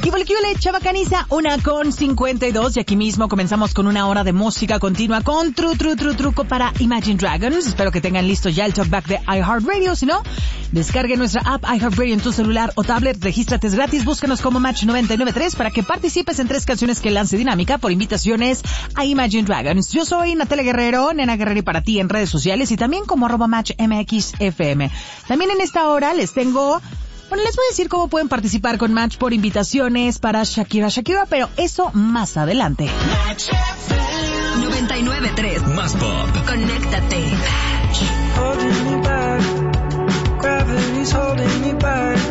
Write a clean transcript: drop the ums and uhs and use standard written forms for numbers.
Y volvió Chava Caniza, 1:52, y aquí mismo comenzamos con una hora de música continua con truco para Imagine Dragons. Espero que tengan listo ya el talkback de iHeartRadio. Si no, descargue nuestra app iHeartRadio en tu celular o tablet, regístrate, es gratis, búscanos como Match 993 para que participes en 3 canciones que lance Dinámica por invitaciones a Imagine Dragons. Yo soy Natalia Guerrero, Nena Guerrero, y para ti en redes sociales y también como @MatchMXFM. También en esta hora les tengo... Bueno, les voy a decir cómo pueden participar con Match por invitaciones para Shakira, pero eso más adelante. 99.3 Más pop. Conéctate. Holding me back, gravity's holding me back.